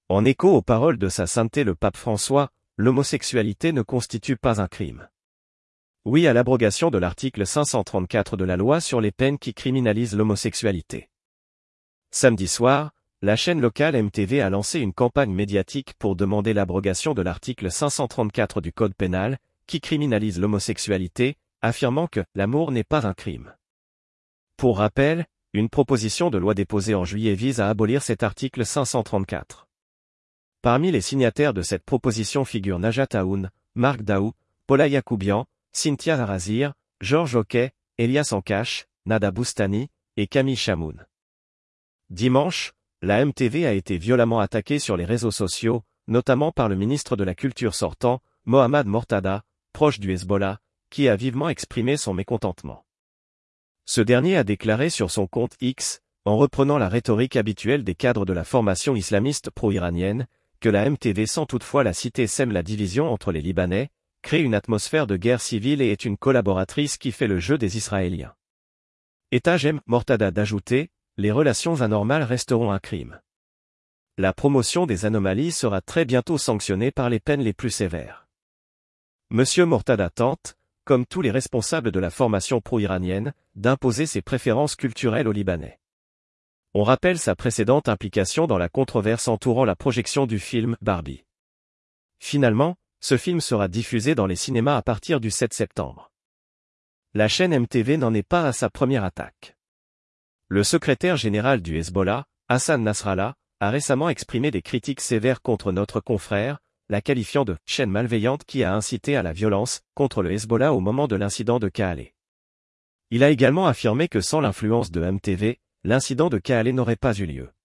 En écho aux paroles de sa sainteté le pape François, l'homosexualité ne constitue pas un crime. Oui à l'abrogation de l'article 534 de la loi sur les peines qui criminalise l'homosexualité. Samedi soir, la chaîne locale MTV a lancé une campagne médiatique pour demander l'abrogation de l'article 534 du Code pénal, qui criminalise l'homosexualité, affirmant que l'amour n'est pas un crime. Pour rappel, une proposition de loi déposée en juillet vise à abolir cet article 534. Parmi les signataires de cette proposition figurent Najat Aoun, Marc Daou, Paula Yacoubian, Cynthia Arazir, Georges Oquet, Elias Ancache, Nada Boustani et Camille Chamoun. Dimanche, la MTV a été violemment attaquée sur les réseaux sociaux, notamment par le ministre de la Culture sortant, Mohamed Mortada, proche du Hezbollah, qui a vivement exprimé son mécontentement. Ce dernier a déclaré sur son compte X, en reprenant la rhétorique habituelle des cadres de la formation islamiste pro-iranienne, que la MTV sans toutefois la citer sème la division entre les Libanais, crée une atmosphère de guerre civile et est une collaboratrice qui fait le jeu des Israéliens. J'aime Mortada d'ajouter, les relations anormales resteront un crime. La promotion des anomalies sera très bientôt sanctionnée par les peines les plus sévères. Monsieur Mortada tente, comme tous les responsables de la formation pro-iranienne, d'imposer ses préférences culturelles aux Libanais. On rappelle sa précédente implication dans la controverse entourant la projection du film Barbie. Finalement, ce film sera diffusé dans les cinémas à partir du 7 septembre. La chaîne MTV n'en est pas à sa première attaque. Le secrétaire général du Hezbollah, Hassan Nasrallah, a récemment exprimé des critiques sévères contre notre confrère, la qualifiant de « chaîne malveillante qui a incité à la violence » contre le Hezbollah au moment de l'incident de Kahalé. Il a également affirmé que sans l'influence de MTV, l'incident de Kahalé n'aurait pas eu lieu.